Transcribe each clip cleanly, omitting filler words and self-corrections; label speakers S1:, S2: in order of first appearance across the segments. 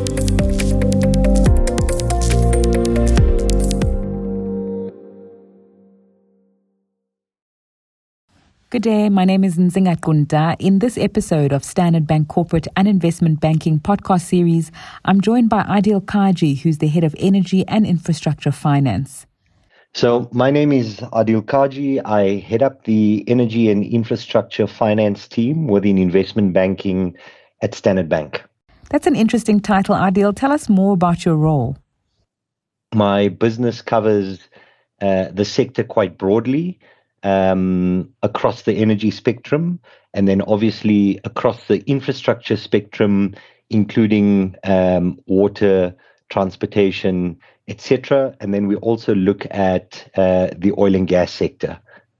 S1: Good day, my name is Nzinga Kunta. In this episode of Standard Bank Corporate and Investment Banking podcast series, I'm joined by Adil Kaji, who's the head of Energy and Infrastructure Finance.
S2: So my name is Adil Kaji. I head up the Energy and Infrastructure Finance team within investment banking at Standard Bank.
S1: That's an interesting title, Adil. Tell us more about your role.
S2: My business covers the sector quite broadly, across the energy spectrum, and then obviously across the infrastructure spectrum, including water, transportation, etc. And then we also look at the oil and gas sector.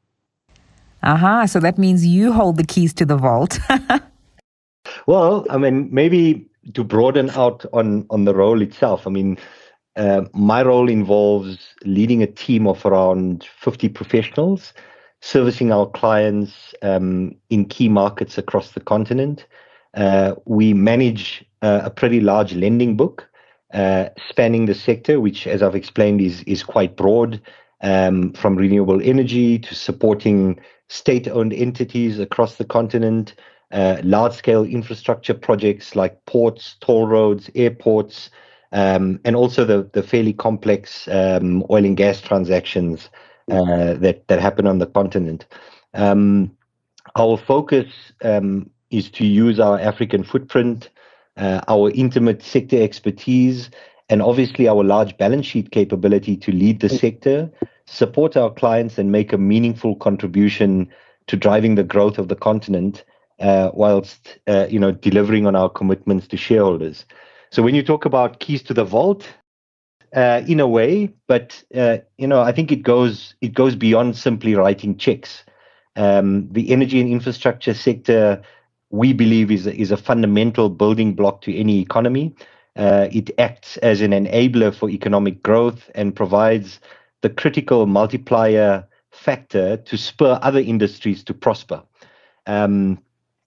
S1: So that means you hold the keys to the vault.
S2: Well, I mean, maybe to broaden out on the role itself, I mean, my role involves leading a team of around 50 professionals, servicing our clients in key markets across the continent. We manage a pretty large lending book spanning the sector, which, as I've explained, is quite broad, from renewable energy to supporting state-owned entities across the continent, large-scale infrastructure projects like ports, toll roads, airports, and also the fairly complex oil and gas transactions that happen on the continent. Our focus is to use our African footprint, our intimate sector expertise, and obviously our large balance sheet capability to lead the sector, support our clients, and make a meaningful contribution to driving the growth of the continent, whilst delivering on our commitments to shareholders. So when you talk about keys to the vault, in a way, but I think it goes beyond simply writing checks. The energy and infrastructure sector, we believe, is a fundamental building block to any economy. It acts as an enabler for economic growth and provides the critical multiplier factor to spur other industries to prosper. And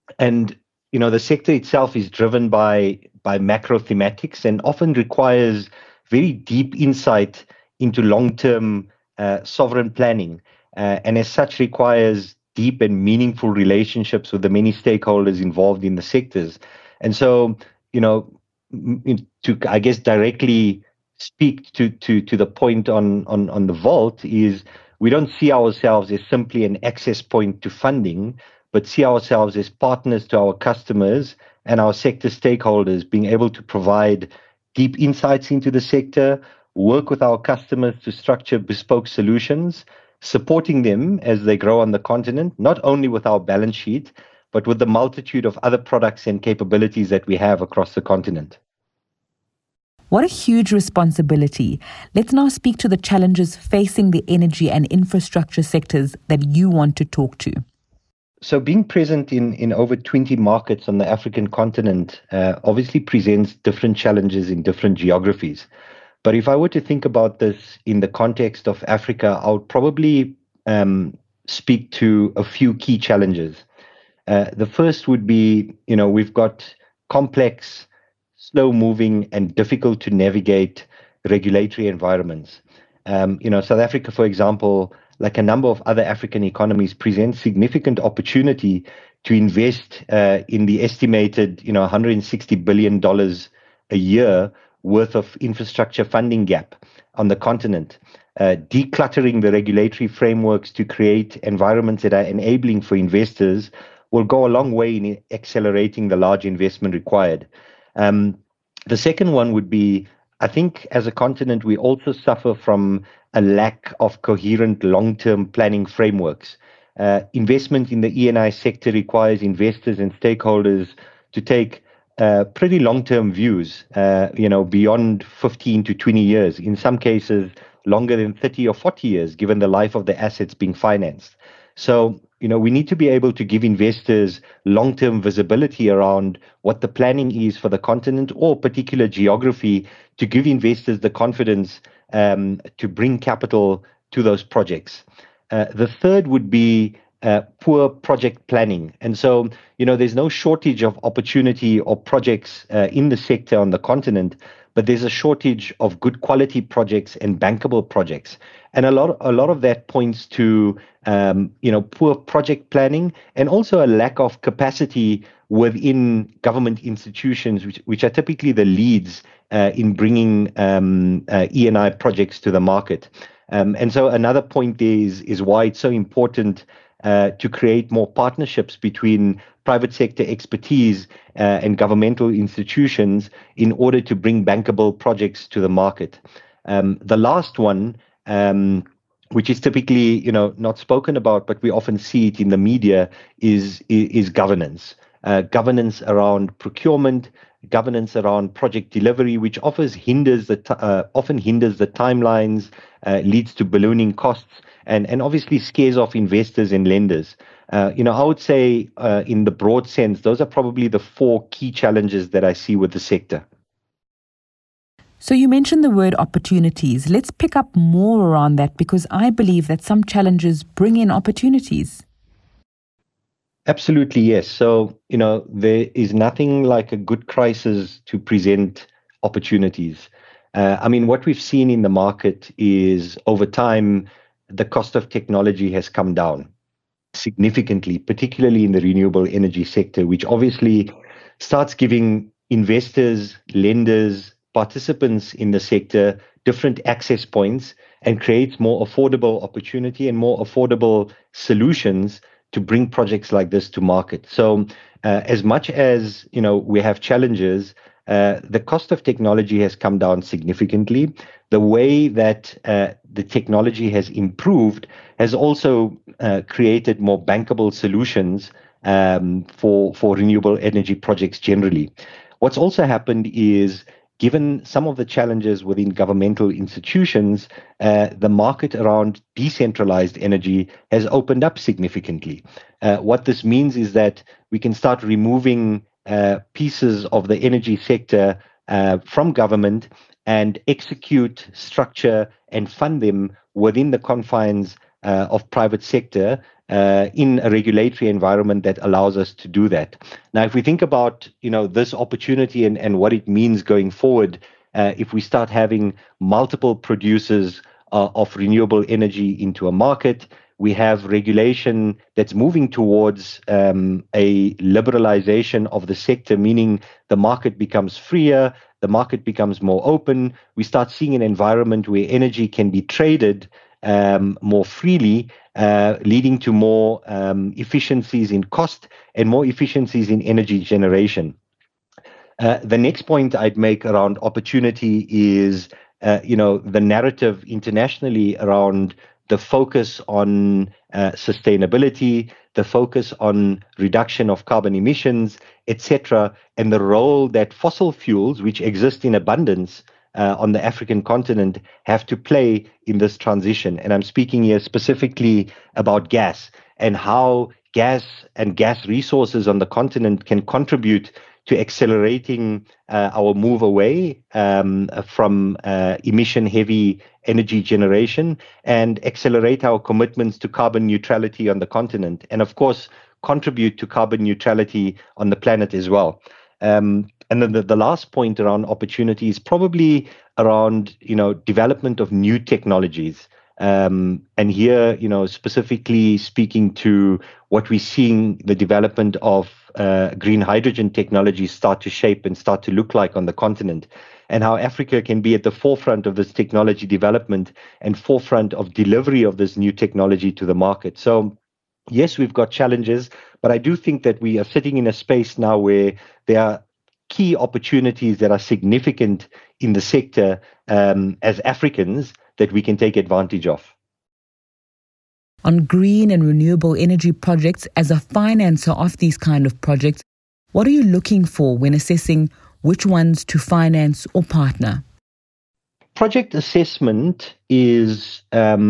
S2: the sector itself is driven by macro thematics and often requires very deep insight into long-term sovereign planning, and as such requires deep and meaningful relationships with the many stakeholders involved in the sectors. And so, to, I guess, directly speak to the point on the vault is we don't see ourselves as simply an access point to funding, but see ourselves as partners to our customers and our sector stakeholders, being able to provide deep insights into the sector, work with our customers to structure bespoke solutions, supporting them as they grow on the continent, not only with our balance sheet, but with the multitude of other products and capabilities that we have across the continent.
S1: What a huge responsibility. Let's now speak to the challenges facing the energy and infrastructure sectors that you want to talk to.
S2: So being present in over 20 markets on the African continent obviously presents different challenges in different geographies. But if I were to think about this in the context of Africa, I would probably speak to a few key challenges. The first would be, we've got complex, slow-moving, and difficult to navigate regulatory environments. South Africa, for example, like a number of other African economies, presents significant opportunity to invest in the estimated, $160 billion a year worth of infrastructure funding gap on the continent. Decluttering the regulatory frameworks to create environments that are enabling for investors will go a long way in accelerating the large investment required. The second one would be, I think as a continent, we also suffer from a lack of coherent long-term planning frameworks. Investment in the E&I sector requires investors and stakeholders to take pretty long-term views, beyond 15 to 20 years, in some cases longer than 30 or 40 years, given the life of the assets being financed. So, we need to be able to give investors long-term visibility around what the planning is for the continent or particular geography to give investors the confidence to bring capital to those projects. The third would be poor project planning. And so, there's no shortage of opportunity or projects in the sector on the continent, but there's a shortage of good quality projects and bankable projects. And a lot of that points to, poor project planning and also a lack of capacity within government institutions, which are typically the leads in bringing E&I projects to the market. And so another point there is why it's so important to create more partnerships between private sector expertise and governmental institutions in order to bring bankable projects to the market. The last one, which is typically not spoken about, but we often see it in the media, is governance. Governance around procurement, governance around project delivery, which often hinders the timelines, leads to ballooning costs, and obviously scares off investors and lenders. I would say in the broad sense, those are probably the 4 key challenges that I see with the sector.
S1: So you mentioned the word opportunities. Let's pick up more around that, because I believe that some challenges bring in opportunities.
S2: Absolutely, yes. So, there is nothing like a good crisis to present opportunities. What we've seen in the market is over time, the cost of technology has come down significantly, particularly in the renewable energy sector, which obviously starts giving investors, lenders, participants in the sector different access points and creates more affordable opportunity and more affordable solutions to bring projects like this to market. So as much as we have challenges, the cost of technology has come down significantly. The way that the technology has improved has also created more bankable solutions for renewable energy projects generally. What's also happened is, given some of the challenges within governmental institutions, the market around decentralized energy has opened up significantly. What this means is that we can start removing pieces of the energy sector from government and execute, structure, and fund them within the confines of private sector in a regulatory environment that allows us to do that. Now, if we think about this opportunity and what it means going forward, if we start having multiple producers of renewable energy into a market, we have regulation that's moving towards a liberalization of the sector, meaning the market becomes freer, the market becomes more open. We start seeing an environment where energy can be traded more freely, leading to more efficiencies in cost and more efficiencies in energy generation. The next point I'd make around opportunity is, the narrative internationally around the focus on sustainability, the focus on reduction of carbon emissions, etc., and the role that fossil fuels, which exist in abundance on the African continent, have to play in this transition. And I'm speaking here specifically about gas and how gas and gas resources on the continent can contribute to accelerating our move away from emission-heavy energy generation and accelerate our commitments to carbon neutrality on the continent, and of course, contribute to carbon neutrality on the planet as well. And then the last point around opportunity is probably around, development of new technologies. And here, specifically speaking to what we're seeing, the development of green hydrogen technologies start to shape and start to look like on the continent, and how Africa can be at the forefront of this technology development and forefront of delivery of this new technology to the market. So, yes, we've got challenges, but I do think that we are sitting in a space now where there are key opportunities that are significant in the sector as Africans that we can take advantage of.
S1: On green and renewable energy projects, as a financer of these kind of projects, what are you looking for when assessing which ones to finance or partner?
S2: Project assessment is,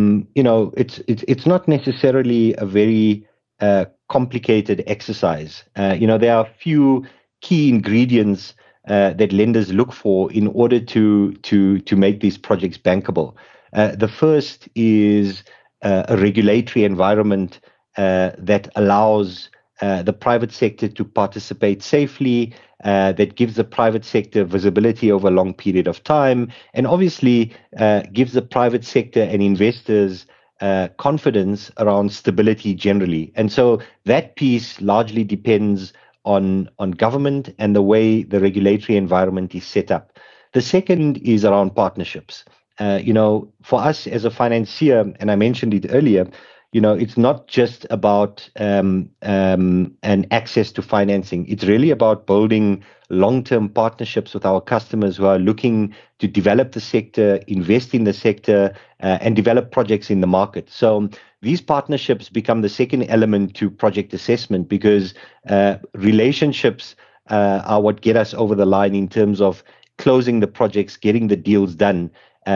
S2: it's not necessarily a very complicated exercise. There are a few key ingredients that lenders look for in order to make these projects bankable. The first is a regulatory environment that allows the private sector to participate safely, that gives the private sector visibility over a long period of time, and obviously gives the private sector and investors confidence around stability generally. And so that piece largely depends on government and the way the regulatory environment is set up. The second is around partnerships. For us as a financier, and I mentioned it earlier, it's not just about an access to financing. It's really about building long-term partnerships with our customers who are looking to develop the sector, invest in the sector, and develop projects in the market. So these partnerships become the second element to project assessment, because relationships are what get us over the line in terms of closing the projects, getting the deals done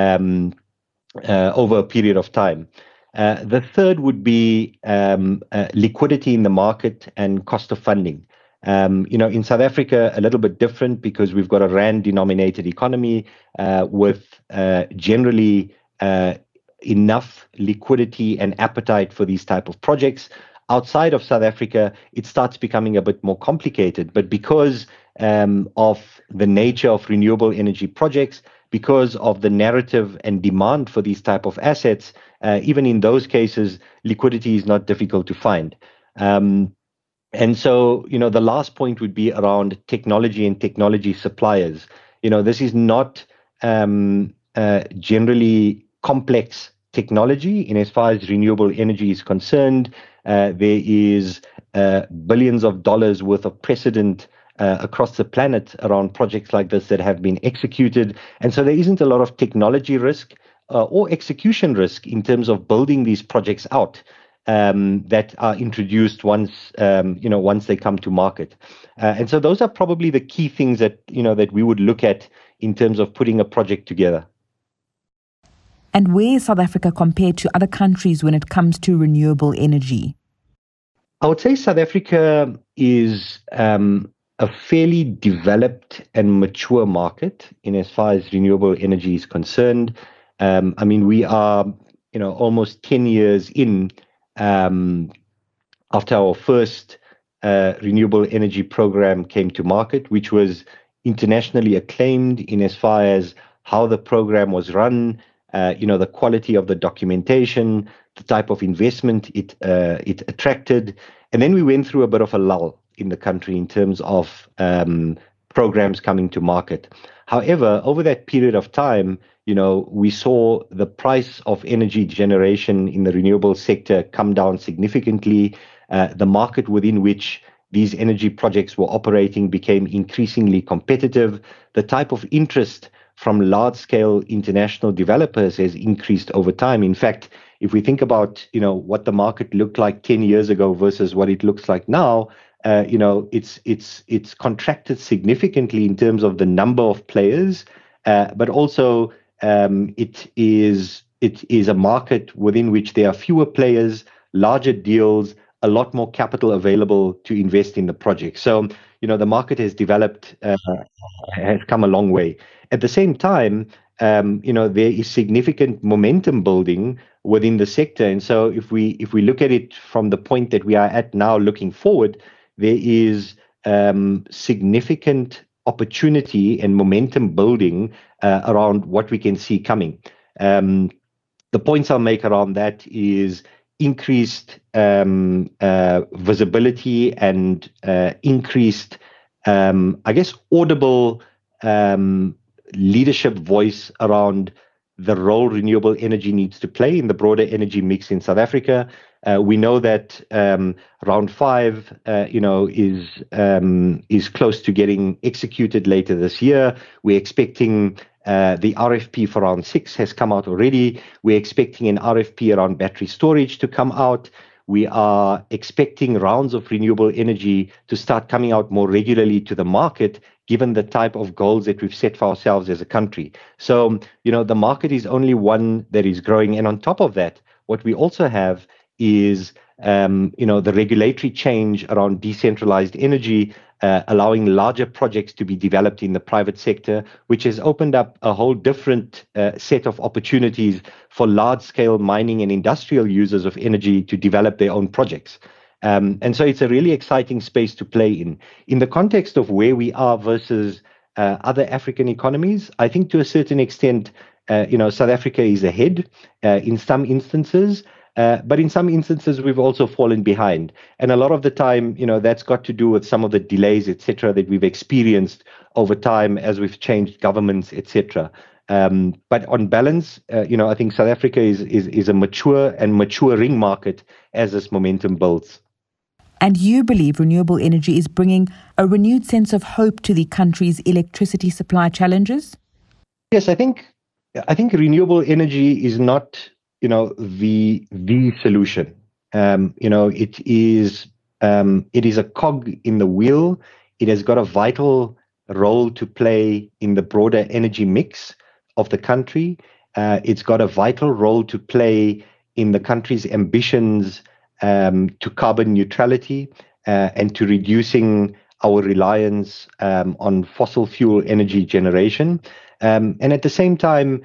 S2: over a period of time. The third would be liquidity in the market and cost of funding. In South Africa, a little bit different because we've got a rand-denominated economy with generally enough liquidity and appetite for these type of projects. Outside of South Africa, it starts becoming a bit more complicated. But because of the nature of renewable energy projects, because of the narrative and demand for these type of assets, even in those cases, liquidity is not difficult to find. And so, the last point would be around technology and technology suppliers. This is not generally complex technology in as far as renewable energy is concerned. There is billions of dollars worth of precedent across the planet around projects like this that have been executed. And so there isn't a lot of technology risk or execution risk in terms of building these projects out that are introduced once they come to market. And so those are probably the key things that we would look at in terms of putting a project together.
S1: And where is South Africa compared to other countries when it comes to renewable energy?
S2: I would say South Africa is a fairly developed and mature market in as far as renewable energy is concerned. We are, almost 10 years in after our first renewable energy program came to market, which was internationally acclaimed in as far as how the program was run, the quality of the documentation, the type of investment it attracted. And then we went through a bit of a lull in the country in terms of programs coming to market. However, over that period of time, we saw the price of energy generation in the renewable sector come down significantly. The market within which these energy projects were operating became increasingly competitive. The type of interest from large-scale international developers has increased over time. In fact, if we think about what the market looked like 10 years ago versus what it looks like now, it's contracted significantly in terms of the number of players, but also it is a market within which there are fewer players, larger deals, a lot more capital available to invest in the project. So the market has developed, has come a long way. At the same time, there is significant momentum building within the sector. And so if we look at it from the point that we are at now looking forward, there is significant opportunity and momentum building around what we can see coming. The points I'll make around that is increased visibility and increased, audible leadership voice around the role renewable energy needs to play in the broader energy mix in South Africa. We know that round 5, is close to getting executed later this year. We're expecting the RFP for round 6 has come out already. We're expecting an RFP around battery storage to come out. We are expecting rounds of renewable energy to start coming out more regularly to the market, given the type of goals that we've set for ourselves as a country. So, the market is only one that is growing. And on top of that, what we also have is, the regulatory change around decentralized energy allowing larger projects to be developed in the private sector, which has opened up a whole different set of opportunities for large-scale mining and industrial users of energy to develop their own projects. And so it's a really exciting space to play in. In the context of where we are versus other African economies, I think to a certain extent, South Africa is ahead in some instances. But in some instances, we've also fallen behind. And a lot of the time, that's got to do with some of the delays, et cetera, that we've experienced over time as we've changed governments, et cetera. But on balance, I think South Africa is a mature and maturing market as this momentum builds.
S1: And you believe renewable energy is bringing a renewed sense of hope to the country's electricity supply challenges?
S2: Yes, I think renewable energy is not the solution. It is a cog in the wheel. It has got a vital role to play in the broader energy mix of the country. It's got a vital role to play in the country's ambitions to carbon neutrality and to reducing our reliance on fossil fuel energy generation. And at the same time,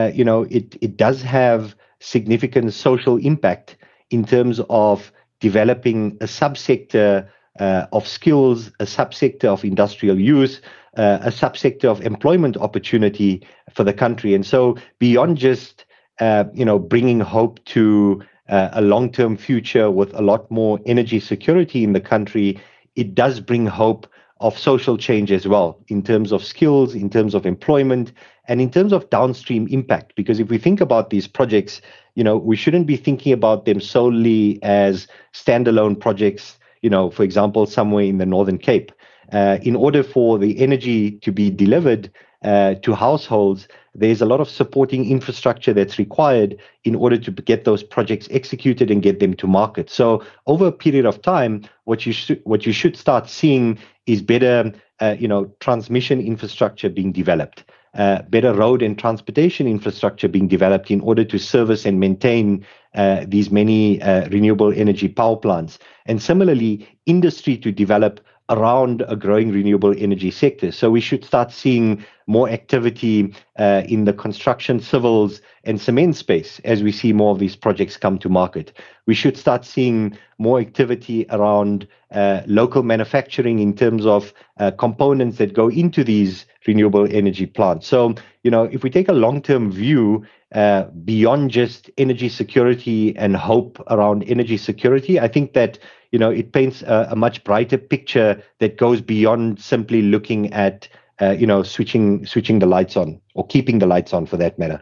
S2: it does have significant social impact in terms of developing a subsector of skills, a subsector of industrial use, a subsector of employment opportunity for the country. And so beyond just, bringing hope to a long-term future with a lot more energy security in the country, it does bring hope of social change as well, in terms of skills, in terms of employment, and in terms of downstream impact. Because if we think about these projects, we shouldn't be thinking about them solely as standalone projects, for example, somewhere in the Northern Cape. In order for the energy to be delivered to households, there's a lot of supporting infrastructure that's required in order to get those projects executed and get them to market. So over a period of time, what you should start seeing is better, transmission infrastructure being developed, better road and transportation infrastructure being developed in order to service and maintain these many renewable energy power plants. And similarly, industry to develop around a growing renewable energy sector. So we should start seeing more activity in the construction, civils, and cement space as we see more of these projects come to market. We should start seeing more activity around local manufacturing in terms of components that go into these renewable energy plants. So, if we take a long-term view beyond just energy security and hope around energy security, I think that it paints a much brighter picture that goes beyond simply looking at, switching the lights on or keeping the lights on for that matter.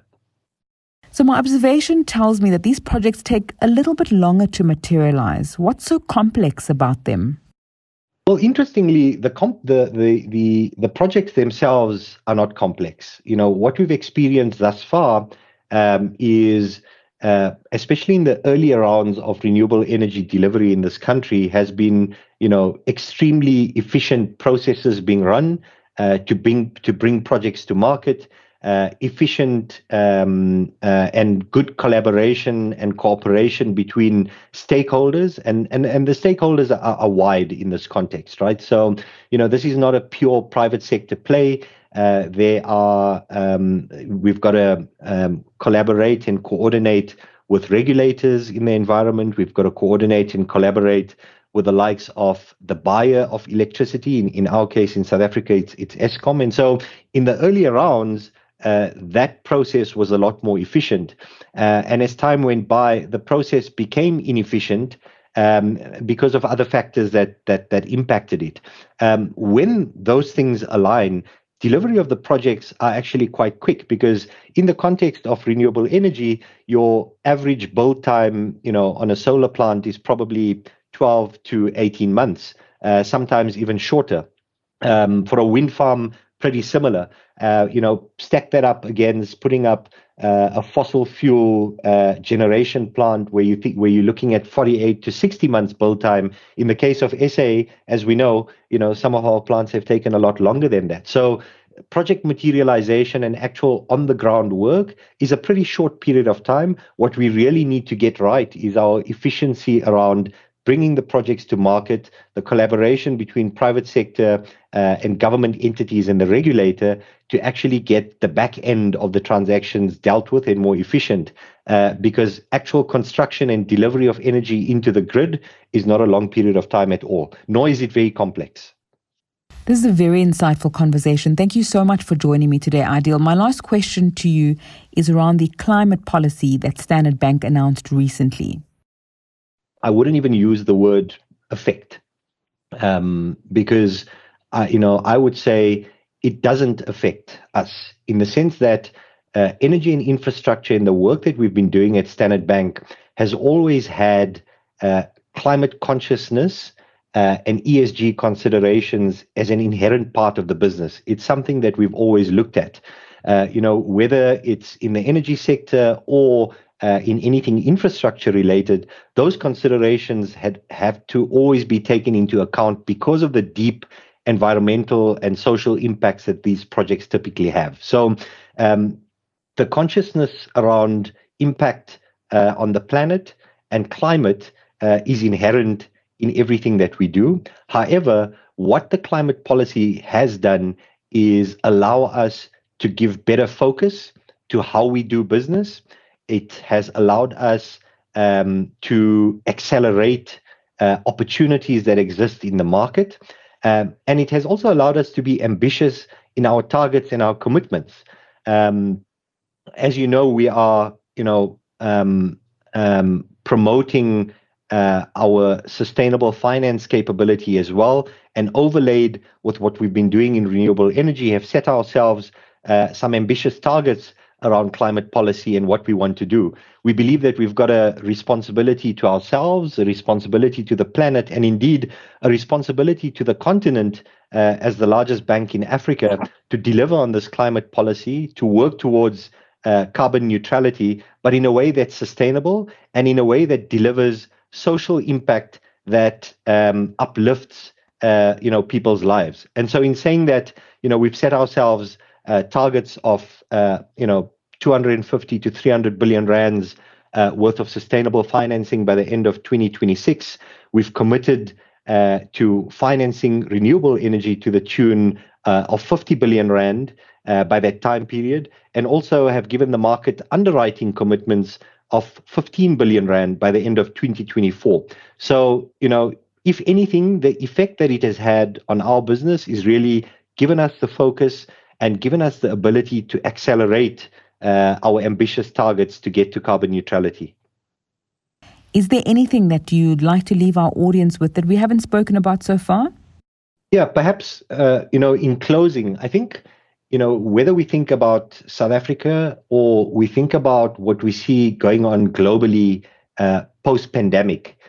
S1: So my observation tells me that these projects take a little bit longer to materialize. What's so complex about them?
S2: Well, interestingly, the projects themselves are not complex. What we've experienced thus far is especially in the earlier rounds of renewable energy delivery in this country, has been, extremely efficient processes being run to bring projects to market, efficient and good collaboration and cooperation between stakeholders, and the stakeholders are wide in this context, right? So, this is not a pure private sector play. We've got to collaborate and coordinate with regulators in the environment. We've got to coordinate and collaborate with the likes of the buyer of electricity. In our case, in South Africa, it's Eskom. And so in the earlier rounds, that process was a lot more efficient. And as time went by, the process became inefficient because of other factors that impacted it. When those things align, delivery of the projects are actually quite quick, because in the context of renewable energy, your average build time, on a solar plant is probably 12 to 18 months, sometimes even shorter. For a wind farm, pretty similar. Stack that up against putting up a fossil fuel generation plant where you're looking at 48 to 60 months build time. In the case of SA, as we know, some of our plants have taken a lot longer than that. So project materialization and actual on the ground work is a pretty short period of time. What we really need to get right is our efficiency around bringing the projects to market, the collaboration between private sector and government entities and the regulator to actually get the back end of the transactions dealt with and more efficient, because actual construction and delivery of energy into the grid is not a long period of time at all, nor is it very complex.
S1: This is a very insightful conversation. Thank you so much for joining me today, Ideal. My last question to you is around the climate policy that Standard Bank announced recently.
S2: I wouldn't even use the word affect, because I would say it doesn't affect us in the sense that energy and infrastructure and the work that we've been doing at Standard Bank has always had climate consciousness and ESG considerations as an inherent part of the business. It's something that we've always looked at, whether it's in the energy sector or in anything infrastructure related. Those considerations have to always be taken into account because of the deep environmental and social impacts that these projects typically have. So the consciousness around impact on the planet and climate is inherent in everything that we do. However, what the climate policy has done is allow us to give better focus to how we do business. It has allowed us to accelerate opportunities that exist in the market. And it has also allowed us to be ambitious in our targets and our commitments. As you know, we are, promoting our sustainable finance capability as well, and overlaid with what we've been doing in renewable energy, have set ourselves some ambitious targets around climate policy and what we want to do. We believe that we've got a responsibility to ourselves, a responsibility to the planet, and indeed a responsibility to the continent as the largest bank in Africa to deliver on this climate policy, to work towards carbon neutrality, but in a way that's sustainable and in a way that delivers social impact that uplifts people's lives. And so in saying that, we've set ourselves targets of 250 to 300 billion rands worth of sustainable financing by the end of 2026. We've committed to financing renewable energy to the tune of 50 billion rand by that time period, and also have given the market underwriting commitments of 15 billion rand by the end of 2024. So, if anything, the effect that it has had on our business is really given us the focus and given us the ability to accelerate our ambitious targets to get to carbon neutrality.
S1: Is there anything that you'd like to leave our audience with that we haven't spoken about so far?
S2: Yeah, perhaps, in closing, I think, whether we think about South Africa or we think about what we see going on globally post-pandemic,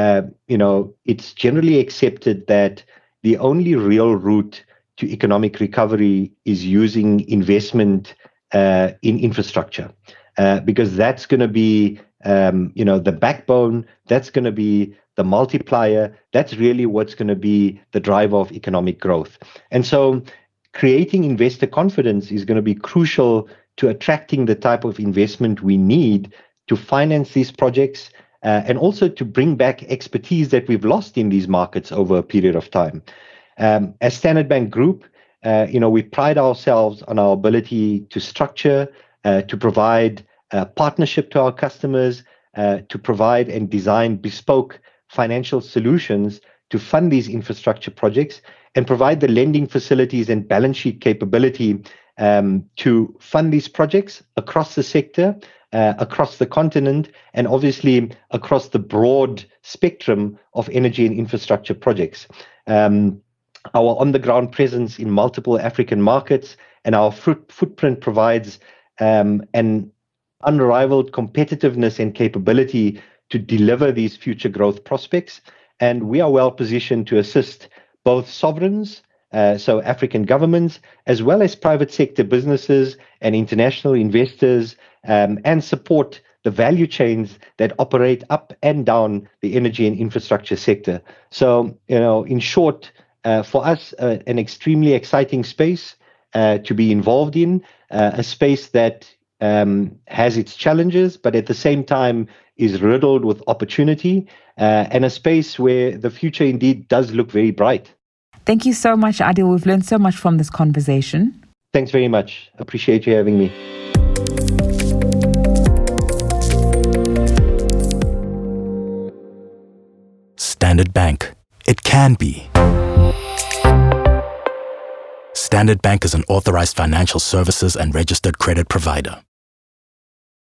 S2: it's generally accepted that the only real route to economic recovery is using investment in infrastructure, because that's going to be, the backbone, that's going to be the multiplier, that's really what's going to be the driver of economic growth. And so creating investor confidence is going to be crucial to attracting the type of investment we need to finance these projects, and also to bring back expertise that we've lost in these markets over a period of time. As Standard Bank Group, we pride ourselves on our ability to structure, to provide partnership to our customers, to provide and design bespoke financial solutions to fund these infrastructure projects, and provide the lending facilities and balance sheet capability to fund these projects across the sector, across the continent, and obviously across the broad spectrum of energy and infrastructure projects. Our on-the-ground presence in multiple African markets and our footprint provides an unrivaled competitiveness and capability to deliver these future growth prospects. And we are well positioned to assist both sovereigns, so African governments, as well as private sector businesses and international investors, and support the value chains that operate up and down the energy and infrastructure sector. So, in short, for us, an extremely exciting space to be involved in, a space that has its challenges, but at the same time is riddled with opportunity and a space where the future indeed does look very bright.
S1: Thank you so much, Adil. We've learned so much from this conversation.
S2: Thanks very much. Appreciate you having me.
S3: Standard Bank. It can be. Standard Bank is an authorized financial services and registered credit provider.